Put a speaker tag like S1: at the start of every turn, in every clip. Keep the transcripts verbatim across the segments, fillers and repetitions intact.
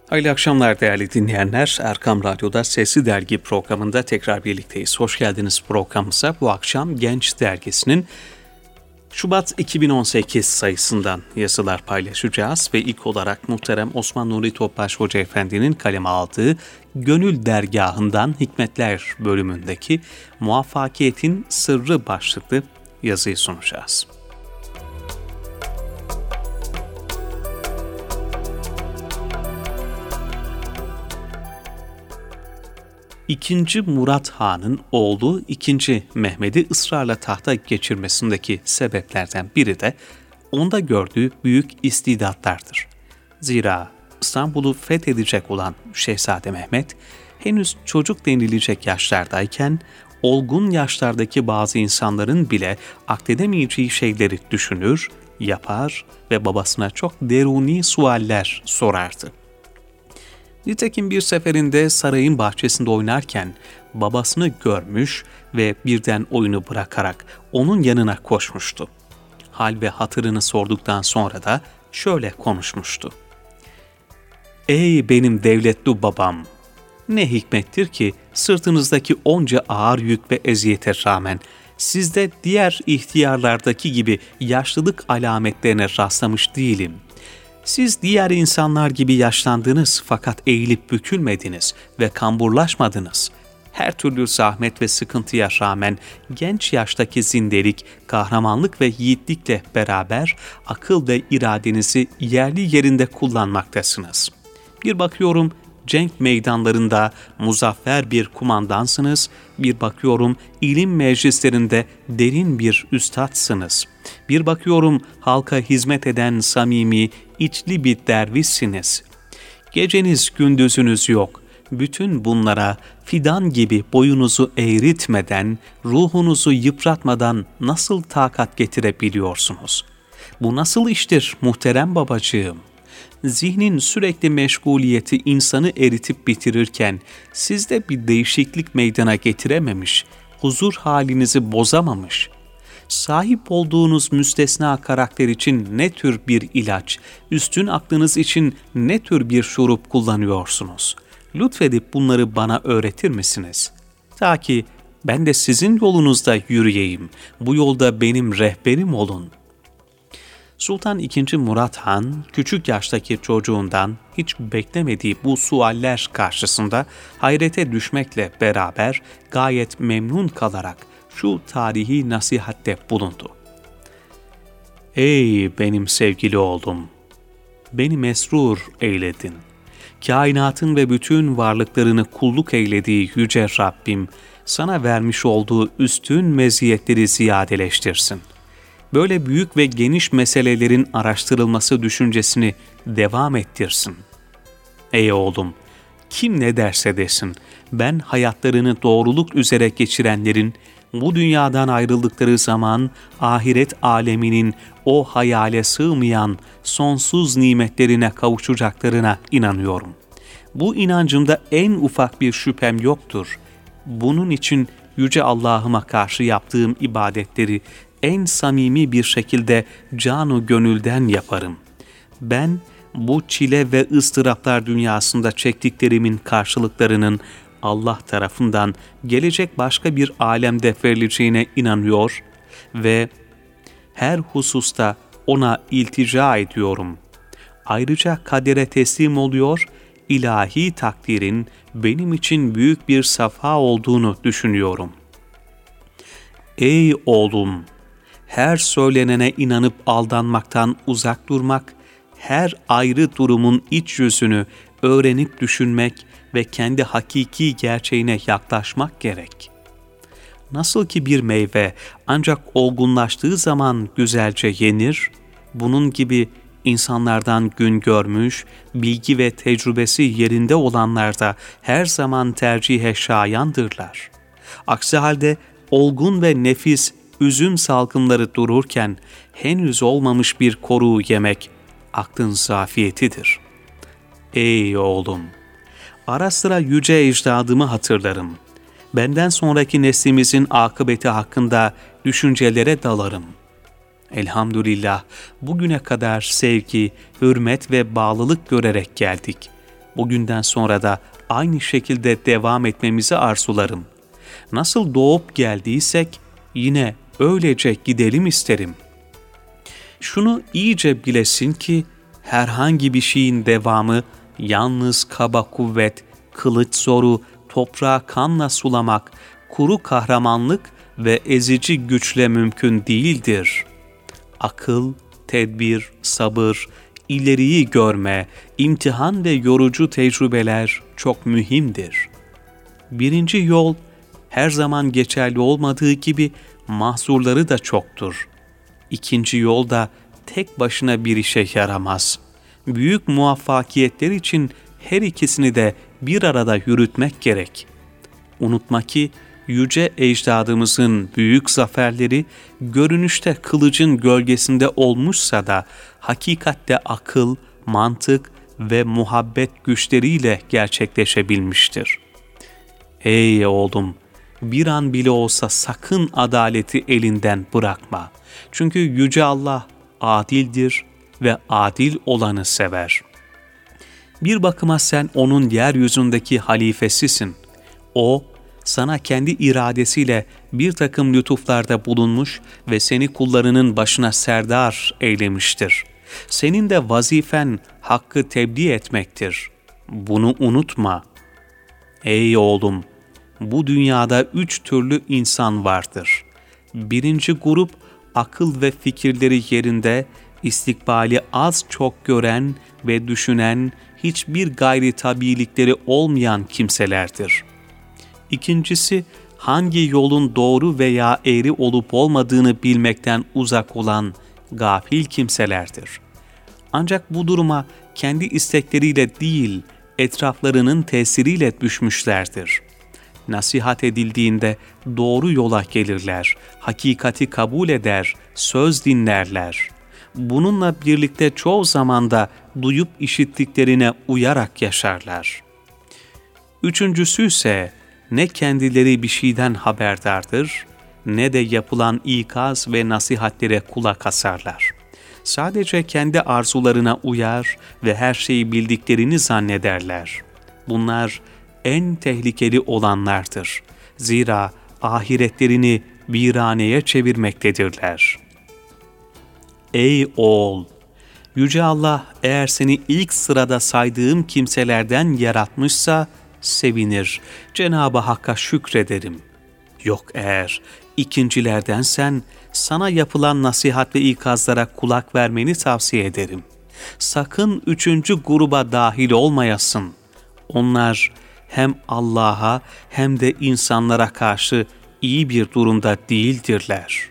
S1: Hayırlı akşamlar değerli dinleyenler. Erkam Radyo'da Sesli Dergi programında tekrar birlikteyiz. Hoş geldiniz programımıza. Bu akşam Genç Dergisi'nin Şubat iki bin on sekiz sayısından yazılar paylaşacağız ve ilk olarak muhterem Osman Nuri Topbaş Hoca Efendi'nin kaleme aldığı Gönül Dergahı'ndan Hikmetler bölümündeki Muvaffakiyetin Sırrı başlıklı yazıyı sunacağız. İkinci Murat Han'ın oğlu ikinci Mehmet'i ısrarla tahta geçirmesindeki sebeplerden biri de onda gördüğü büyük istidatlardır. Zira İstanbul'u fethedecek olan Şehzade Mehmet henüz çocuk denilecek yaşlardayken olgun yaşlardaki bazı insanların bile akledemeyeceği şeyleri düşünür, yapar ve babasına çok deruni sualler sorardı. Nitekim bir seferinde sarayın bahçesinde oynarken babasını görmüş ve birden oyunu bırakarak onun yanına koşmuştu. Hal ve hatırını sorduktan sonra da şöyle konuşmuştu. "Ey benim devletli babam! Ne hikmettir ki sırtınızdaki onca ağır yük ve eziyete rağmen sizde diğer ihtiyarlardaki gibi yaşlılık alametlerine rastlamış değilim. Siz diğer insanlar gibi yaşlandınız fakat eğilip bükülmediniz ve kamburlaşmadınız. Her türlü zahmet ve sıkıntıya rağmen genç yaştaki zindelik, kahramanlık ve yiğitlikle beraber akıl ve iradenizi yerli yerinde kullanmaktasınız. Bir bakıyorum cenk meydanlarında muzaffer bir kumandansınız, bir bakıyorum ilim meclislerinde derin bir üstadsınız. Bir bakıyorum halka hizmet eden samimi, içli bir dervişsiniz. Geceniz gündüzünüz yok. Bütün bunlara fidan gibi boyunuzu eğritmeden, ruhunuzu yıpratmadan nasıl takat getirebiliyorsunuz? Bu nasıl iştir muhterem babacığım? Zihnin sürekli meşguliyeti insanı eritip bitirirken sizde bir değişiklik meydana getirememiş, huzur halinizi bozamamış. Sahip olduğunuz müstesna karakter için ne tür bir ilaç, üstün aklınız için ne tür bir şurup kullanıyorsunuz? Lütfedip bunları bana öğretir misiniz? Ta ki ben de sizin yolunuzda yürüyeyim, bu yolda benim rehberim olun." Sultan ikinci. Murat Han, küçük yaştaki çocuğundan hiç beklemediği bu sualler karşısında hayrete düşmekle beraber gayet memnun kalarak şu tarihi nasihatte bulundu. "Ey benim sevgili oğlum! Beni mesrur eyledin. Kainatın ve bütün varlıklarını kulluk eylediği yüce Rabbim, sana vermiş olduğu üstün meziyetleri ziyadeleştirsin. Böyle büyük ve geniş meselelerin araştırılması düşüncesini devam ettirsin. Ey oğlum, kim ne derse desin, ben hayatlarını doğruluk üzere geçirenlerin, bu dünyadan ayrıldıkları zaman ahiret aleminin o hayale sığmayan sonsuz nimetlerine kavuşacaklarına inanıyorum. Bu inancımda en ufak bir şüphem yoktur. Bunun için Yüce Allah'ıma karşı yaptığım ibadetleri en samimi bir şekilde canu gönülden yaparım. Ben bu çile ve ıstıraplar dünyasında çektiklerimin karşılıklarının Allah tarafından gelecek başka bir alemde verileceğine inanıyor ve her hususta ona iltica ediyorum. Ayrıca kadere teslim oluyor, ilahi takdirin benim için büyük bir safa olduğunu düşünüyorum. Ey oğlum! Her söylenene inanıp aldanmaktan uzak durmak, her ayrı durumun iç yüzünü öğrenip düşünmek ve kendi hakiki gerçeğine yaklaşmak gerek. Nasıl ki bir meyve ancak olgunlaştığı zaman güzelce yenir, bunun gibi insanlardan gün görmüş, bilgi ve tecrübesi yerinde olanlar da her zaman tercihe şayandırlar. Aksi halde olgun ve nefis üzüm salkımları dururken henüz olmamış bir koruğu yemek aklın zafiyetidir. Ey oğlum! Ara sıra yüce ecdadımı hatırlarım. Benden sonraki neslimizin akıbeti hakkında düşüncelere dalarım. Elhamdülillah bugüne kadar sevgi, hürmet ve bağlılık görerek geldik. bugünden sonra da aynı şekilde devam etmemizi arzularım. Nasıl doğup geldiysek yine öylece gidelim isterim. Şunu iyice bilesin ki herhangi bir şeyin devamı yalnız kaba kuvvet, kılıç zoru, toprağı kanla sulamak, kuru kahramanlık ve ezici güçle mümkün değildir. Akıl, tedbir, sabır, ileriyi görme, imtihan ve yorucu tecrübeler çok mühimdir. Birinci yol, her zaman geçerli olmadığı gibi mahzurları da çoktur. İkinci yol da tek başına bir işe yaramaz. Büyük muvaffakiyetler için her ikisini de bir arada yürütmek gerek. Unutma ki yüce ecdadımızın büyük zaferleri görünüşte kılıcın gölgesinde olmuşsa da hakikatte akıl, mantık ve muhabbet güçleriyle gerçekleşebilmiştir. Ey oğlum! Bir an bile olsa sakın adaleti elinden bırakma. Çünkü Yüce Allah adildir ve adil olanı sever. Bir bakıma sen onun yeryüzündeki halifesisin. O, sana kendi iradesiyle bir takım lütuflarda bulunmuş ve seni kullarının başına serdar eylemiştir. Senin de vazifen hakkı tebliğ etmektir. Bunu unutma. Ey oğlum! Bu dünyada üç türlü insan vardır. Birinci grup, akıl ve fikirleri yerinde, istikbali az çok gören ve düşünen, hiçbir gayri tabiilikleri olmayan kimselerdir. İkincisi, hangi yolun doğru veya eğri olup olmadığını bilmekten uzak olan gafil kimselerdir. Ancak bu duruma kendi istekleriyle değil, etraflarının tesiriyle düşmüşlerdir. Nasihat edildiğinde doğru yola gelirler, hakikati kabul eder, söz dinlerler. Bununla birlikte çoğu zamanda duyup işittiklerine uyarak yaşarlar. Üçüncüsü ise ne kendileri bir şeyden haberdardır, ne de yapılan ikaz ve nasihatlere kulak asarlar. Sadece kendi arzularına uyar ve her şeyi bildiklerini zannederler. Bunlar en tehlikeli olanlardır. Zira ahiretlerini viraneye çevirmektedirler. Ey oğul! Yüce Allah eğer seni ilk sırada saydığım kimselerden yaratmışsa sevinir, Cenab-ı Hakk'a şükrederim. Yok eğer ikincilerdensen sana yapılan nasihat ve ikazlara kulak vermeni tavsiye ederim. Sakın üçüncü gruba dahil olmayasın. Onlar hem Allah'a hem de insanlara karşı iyi bir durumda değildirler.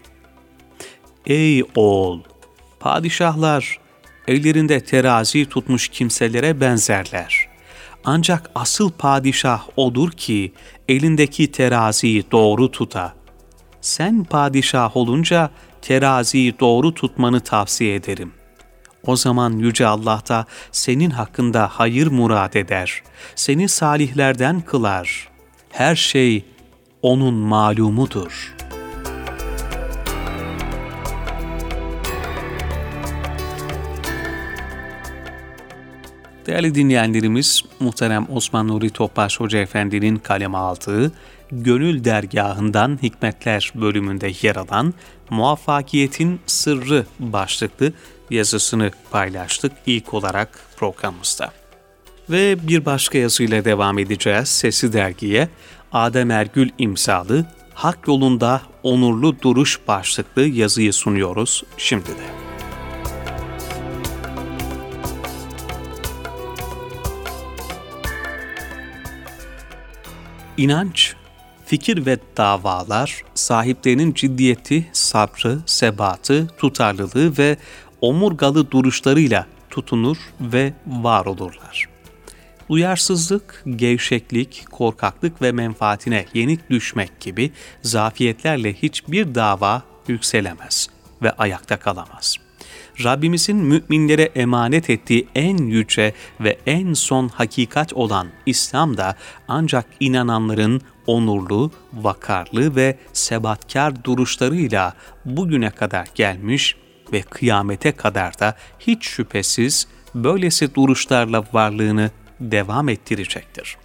S1: Ey oğul! Padişahlar ellerinde terazi tutmuş kimselere benzerler. Ancak asıl padişah odur ki elindeki teraziyi doğru tuta. Sen padişah olunca teraziyi doğru tutmanı tavsiye ederim. O zaman Yüce Allah da senin hakkında hayır murad eder. Seni salihlerden kılar. Her şey onun malumudur. Değerli dinleyenlerimiz, muhterem Osman Nuri Topbaş Hoca Efendi'nin kaleme aldığı Gönül Dergahı'ndan Hikmetler bölümünde yer alan Muvaffakiyetin Sırrı başlıklı yazısını paylaştık ilk olarak programımızda. Ve bir başka yazıyla devam edeceğiz. Sesi Dergi'ye Adem Ergül imzalı Hak Yolunda Onurlu Duruş başlıklı yazıyı sunuyoruz şimdi de. İnanç, fikir ve davalar sahiplerinin ciddiyeti, sabrı, sebatı, tutarlılığı ve omurgalı duruşlarıyla tutunur ve var olurlar. Duyarsızlık, gevşeklik, korkaklık ve menfaatine yenik düşmek gibi zafiyetlerle hiçbir dava yükselemez ve ayakta kalamaz. Rabbimizin müminlere emanet ettiği en yüce ve en son hakikat olan İslam da ancak inananların onurlu, vakarlı ve sebatkar duruşlarıyla bugüne kadar gelmiş ve kıyamete kadar da hiç şüphesiz böylesi duruşlarla varlığını devam ettirecektir.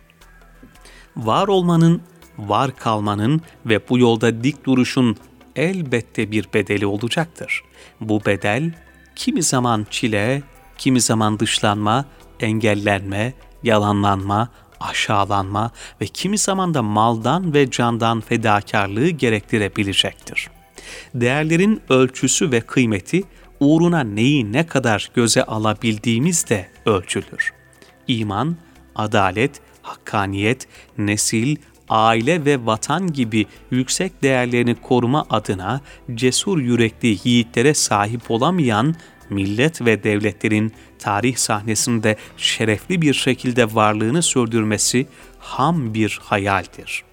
S1: Var olmanın, var kalmanın ve bu yolda dik duruşun elbette bir bedeli olacaktır. Bu bedel kimi zaman çile, kimi zaman dışlanma, engellenme, yalanlanma, aşağılanma ve kimi zaman da maldan ve candan fedakarlığı gerektirebilecektir. Değerlerin ölçüsü ve kıymeti uğruna neyi ne kadar göze alabildiğimizle ölçülür. İman, adalet, hakkaniyet, nesil, aile ve vatan gibi yüksek değerlerini koruma adına cesur yürekli yiğitlere sahip olamayan millet ve devletlerin tarih sahnesinde şerefli bir şekilde varlığını sürdürmesi ham bir hayaldir.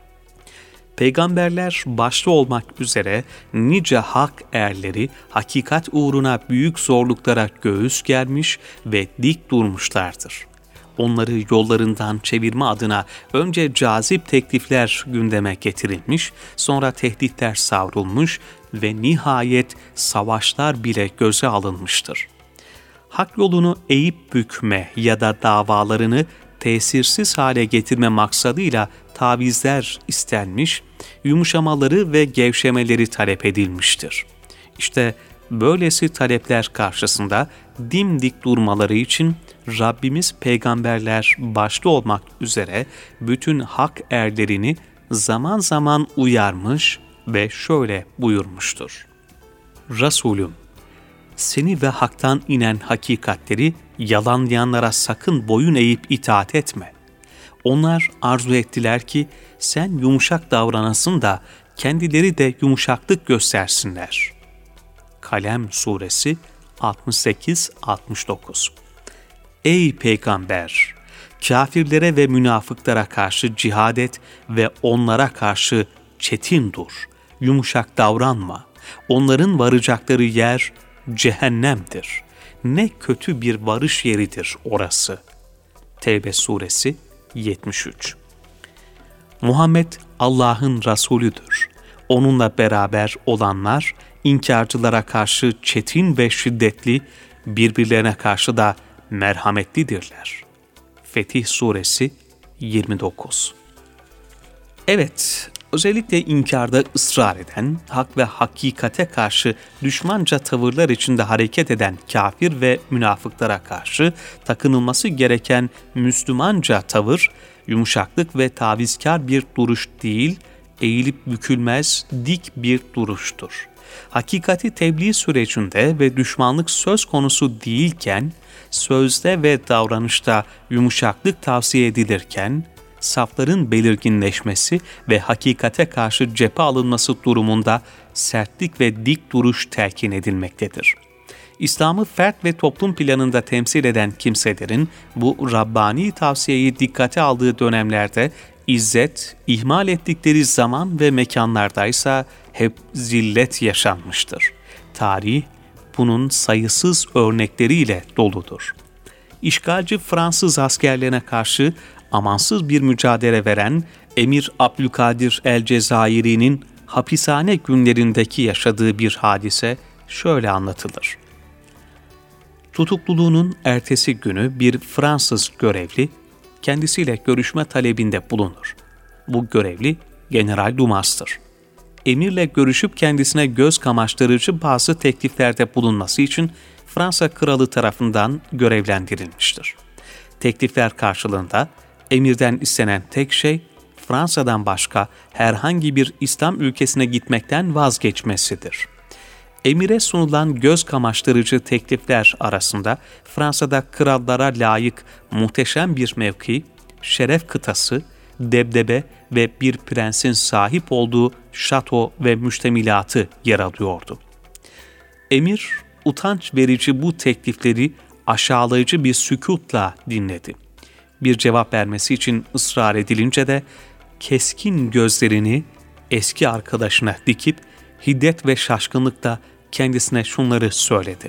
S1: Peygamberler başta olmak üzere nice hak erleri hakikat uğruna büyük zorluklara göğüs germiş ve dik durmuşlardır. Onları yollarından çevirme adına önce cazip teklifler gündeme getirilmiş, sonra tehditler savrulmuş ve nihayet savaşlar bile göze alınmıştır. Hak yolunu eğip bükme ya da davalarını tesirsiz hale getirme maksadıyla tavizler istenmiş, yumuşamaları ve gevşemeleri talep edilmiştir. İşte böylesi talepler karşısında dimdik durmaları için Rabbimiz peygamberler başta olmak üzere bütün hak erlerini zaman zaman uyarmış ve şöyle buyurmuştur. Resulüm, seni ve haktan inen hakikatleri yalanlayanlara sakın boyun eğip itaat etme. Onlar arzu ettiler ki sen yumuşak davranasın da kendileri de yumuşaklık göstersinler. Kalem Suresi altmış sekiz altmış dokuz. Ey Peygamber! Kâfirlere ve münafıklara karşı cihad et ve onlara karşı çetin dur. Yumuşak davranma. Onların varacakları yer cehennemdir. Ne kötü bir varış yeridir orası. Tevbe Suresi yetmiş üç. Muhammed Allah'ın Resulüdür. Onunla beraber olanlar inkarcılara karşı çetin ve şiddetli, birbirlerine karşı da merhametlidirler. Fetih Suresi yirmi dokuz. Evet, özellikle inkarda ısrar eden, hak ve hakikate karşı düşmanca tavırlar içinde hareket eden kafir ve münafıklara karşı takınılması gereken Müslümanca tavır, yumuşaklık ve tavizkar bir duruş değil, eğilip bükülmez dik bir duruştur. Hakikati tebliğ sürecinde ve düşmanlık söz konusu değilken, sözde ve davranışta yumuşaklık tavsiye edilirken, safların belirginleşmesi ve hakikate karşı cephe alınması durumunda sertlik ve dik duruş telkin edilmektedir. İslam'ı fert ve toplum planında temsil eden kimselerin bu Rabbani tavsiyeyi dikkate aldığı dönemlerde İzzet, ihmal ettikleri zaman ve mekanlardaysa hep zillet yaşanmıştır. Tarih bunun sayısız örnekleriyle doludur. İşgalci Fransız askerlerine karşı amansız bir mücadele veren Emir Abdülkadir el-Cezayiri'nin hapishane günlerindeki yaşadığı bir hadise şöyle anlatılır. Tutukluluğunun ertesi günü bir Fransız görevli kendisiyle görüşme talebinde bulunur. Bu görevli General Dumas'tır. Emirle görüşüp kendisine göz kamaştırıcı bazı tekliflerde bulunması için Fransa Kralı tarafından görevlendirilmiştir. Teklifler karşılığında emirden istenen tek şey Fransa'dan başka herhangi bir İslam ülkesine gitmekten vazgeçmesidir. Emire sunulan göz kamaştırıcı teklifler arasında Fransa'da krallara layık muhteşem bir mevki, şeref kıtası, debdebe ve bir prensin sahip olduğu şato ve müştemilatı yer alıyordu. Emir, utanç verici bu teklifleri aşağılayıcı bir sükûtla dinledi. Bir cevap vermesi için ısrar edilince de keskin gözlerini eski arkadaşına dikip hiddet ve şaşkınlıkla kendisine şunları söyledi.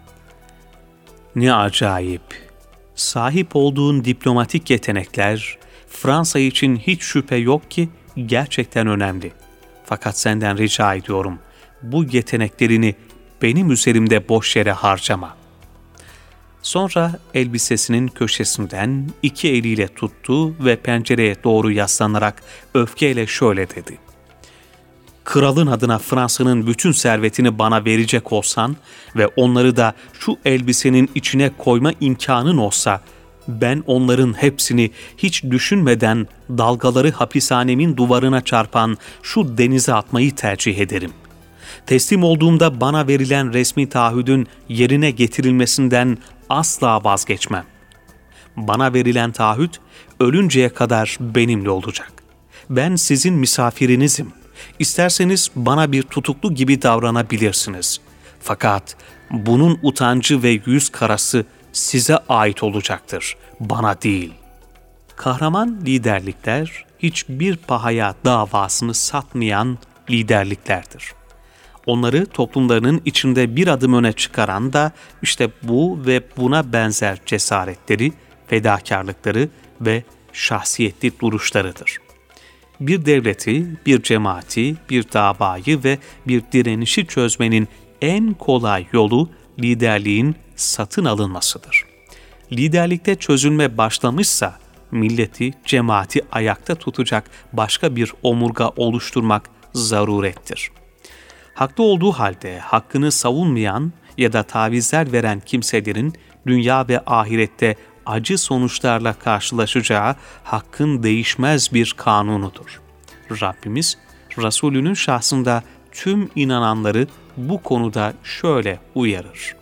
S1: Ne acayip! Sahip olduğun diplomatik yetenekler Fransa için hiç şüphe yok ki gerçekten önemli. Fakat senden rica ediyorum, bu yeteneklerini benim üzerimde boş yere harcama. Sonra elbisesinin köşesinden iki eliyle tuttu ve pencereye doğru yaslanarak öfkeyle şöyle dedi: "Kralın adına Fransa'nın bütün servetini bana verecek olsan ve onları da şu elbisenin içine koyma imkanın olsa, ben onların hepsini hiç düşünmeden dalgaları hapishanemin duvarına çarpan şu denize atmayı tercih ederim. Teslim olduğumda bana verilen resmi taahhüdün yerine getirilmesinden asla vazgeçmem. Bana verilen taahhüt ölünceye kadar benimle olacak. Ben sizin misafirinizim. İsterseniz bana bir tutuklu gibi davranabilirsiniz. Fakat bunun utancı ve yüz karası size ait olacaktır, bana değil." Kahraman liderlikler hiçbir pahaya davasını satmayan liderliklerdir. Onları toplumlarının içinde bir adım öne çıkaran da işte bu ve buna benzer cesaretleri, fedakarlıkları ve şahsiyetli duruşlarıdır. Bir devleti, bir cemaati, bir davayı ve bir direnişi çözmenin en kolay yolu liderliğin satın alınmasıdır. Liderlikte çözülme başlamışsa, milleti, cemaati ayakta tutacak başka bir omurga oluşturmak zarurettir. Haklı olduğu halde hakkını savunmayan ya da tavizler veren kimselerin dünya ve ahirette acı sonuçlarla karşılaşacağı hakkın değişmez bir kanunudur. Rabbimiz, Resulünün şahsında tüm inananları bu konuda şöyle uyarır: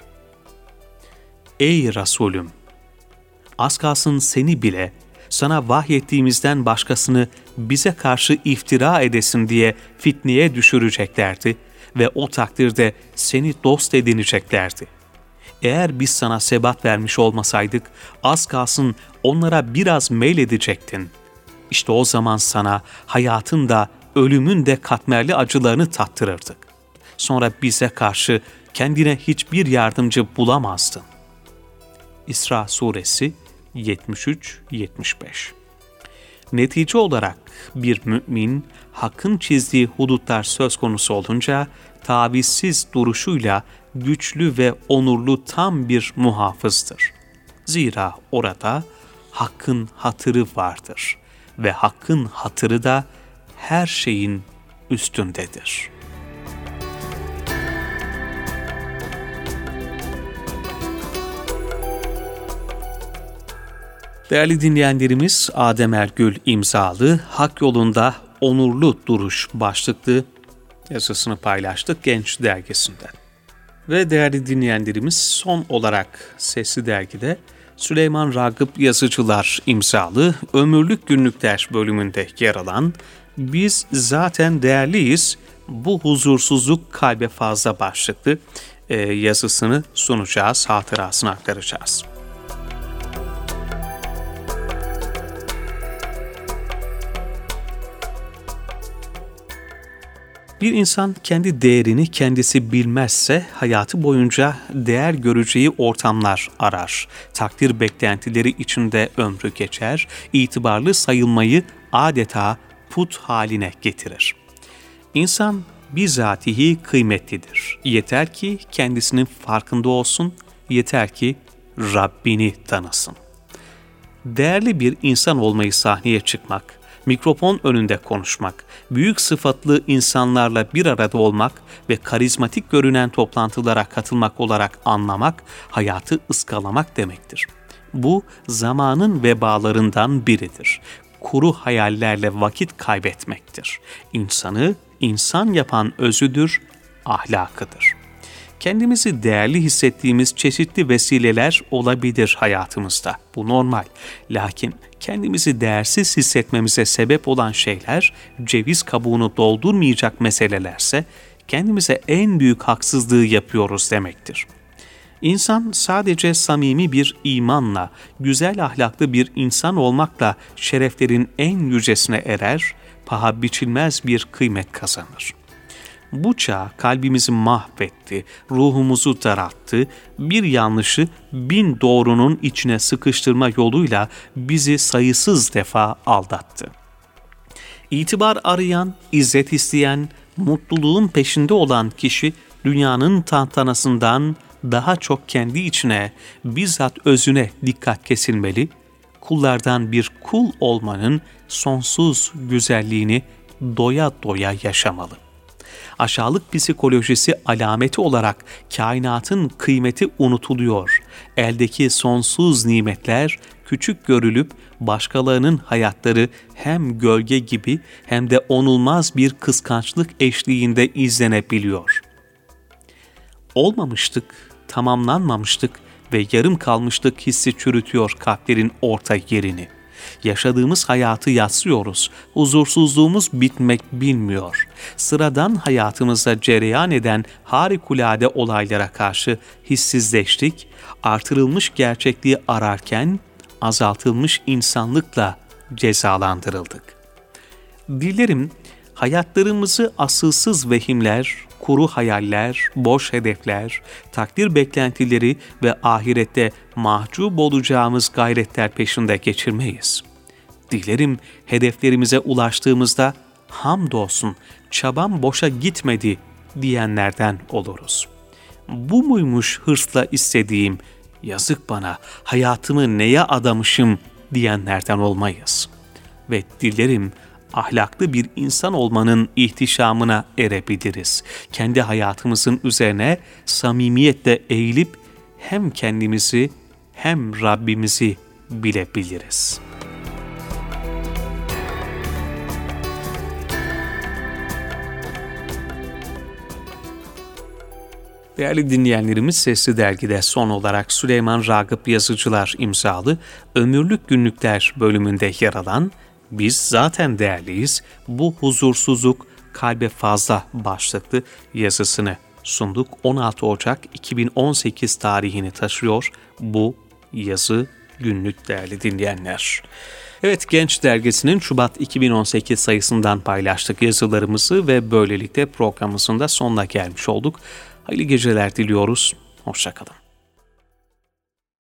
S1: "Ey Resulüm! Az kalsın seni bile sana vahyettiğimizden başkasını bize karşı iftira edesin diye fitneye düşüreceklerdi ve o takdirde seni dost edineceklerdi. Eğer biz sana sebat vermiş olmasaydık, az kalsın onlara biraz meyledecektin. İşte o zaman sana hayatın da ölümün de katmerli acılarını tattırırdık. Sonra bize karşı kendine hiçbir yardımcı bulamazdın." İsra Suresi yetmiş üç yetmiş beş. Netice olarak bir mümin, hakkın çizdiği hudutlar söz konusu olunca, tavizsiz duruşuyla güçlü ve onurlu tam bir muhafızdır. Zira orada hakkın hatırı vardır ve hakkın hatırı da her şeyin üstündedir. Değerli dinleyenlerimiz, Adem Ergül imzalı Hak Yolunda Onurlu Duruş başlıklı yazısını paylaştık Genç Dergisi'nden. Ve değerli dinleyenlerimiz, son olarak Sesli Dergi'de Süleyman Ragıp Yazıcılar imzalı Ömürlük Günlükler bölümünde yer alan "Biz zaten değerliyiz, bu huzursuzluk kalbe fazla" başlıklı e, yazısını sunacağız, hatırasını aktaracağız. Bir insan kendi değerini kendisi bilmezse hayatı boyunca değer göreceği ortamlar arar. Takdir beklentileri içinde ömrü geçer, itibarlı sayılmayı adeta put haline getirir. İnsan bizatihi kıymetlidir. Yeter ki kendisinin farkında olsun, yeter ki Rabbini tanısın. Değerli bir insan olmayı sahneye çıkmak, mikrofon önünde konuşmak, büyük sıfatlı insanlarla bir arada olmak ve karizmatik görünen toplantılara katılmak olarak anlamak, hayatı ıskalamak demektir. Bu zamanın vebalarından biridir. Kuru hayallerle vakit kaybetmektir. İnsanı insan yapan özüdür, ahlakıdır. Kendimizi değerli hissettiğimiz çeşitli vesileler olabilir hayatımızda. Bu normal. Lakin kendimizi değersiz hissetmemize sebep olan şeyler, ceviz kabuğunu doldurmayacak meselelerse, kendimize en büyük haksızlığı yapıyoruz demektir. İnsan sadece samimi bir imanla, güzel ahlaklı bir insan olmakla şereflerin en yücesine erer, paha biçilmez bir kıymet kazanır. Bu çağ kalbimizi mahvetti, ruhumuzu daralttı, bir yanlışı bin doğrunun içine sıkıştırma yoluyla bizi sayısız defa aldattı. İtibar arayan, izzet isteyen, mutluluğun peşinde olan kişi dünyanın tantanasından, daha çok kendi içine, bizzat özüne dikkat kesilmeli, kullardan bir kul olmanın sonsuz güzelliğini doya doya yaşamalı. Aşağılık psikolojisi alameti olarak kainatın kıymeti unutuluyor. Eldeki sonsuz nimetler küçük görülüp başkalarının hayatları hem gölge gibi hem de onulmaz bir kıskançlık eşliğinde izlenebiliyor. Olmamıştık, tamamlanmamıştık ve yarım kalmıştık hissi çürütüyor kalplerin orta yerini. Yaşadığımız hayatı yadsıyoruz. Huzursuzluğumuz bitmek bilmiyor. Sıradan hayatımızda cereyan eden harikulade olaylara karşı hissizleştik. Artırılmış gerçekliği ararken azaltılmış insanlıkla cezalandırıldık. Dilerim hayatlarımızı asılsız vehimler, kuru hayaller, boş hedefler, takdir beklentileri ve ahirette mahcup olacağımız gayretler peşinde geçirmeyiz. Dilerim hedeflerimize ulaştığımızda hamdolsun çabam boşa gitmedi diyenlerden oluruz. Bu muymuş hırsla istediğim, yazık bana hayatımı neye adamışım diyenlerden olmayız. Ve dilerim ahlaklı bir insan olmanın ihtişamına erebiliriz. Kendi hayatımızın üzerine samimiyetle eğilip hem kendimizi hem Rabbimizi bilebiliriz. Değerli dinleyenlerimiz, Sesli Dergi'de son olarak Süleyman Ragıp Yazıcılar imzalı Ömürlük Günlükler bölümünde yer alan "Biz zaten değerliyiz, bu huzursuzluk kalbe fazla" başlıklı yazısını sunduk. on altı Ocak iki bin on sekiz tarihini taşıyor bu yazı günlük değerli dinleyenler. Evet, Genç Dergisi'nin Şubat iki bin on sekiz sayısından paylaştık yazılarımızı ve böylelikle programımızın da sonuna gelmiş olduk. Hayırlı geceler diliyoruz. Hoşça kalın.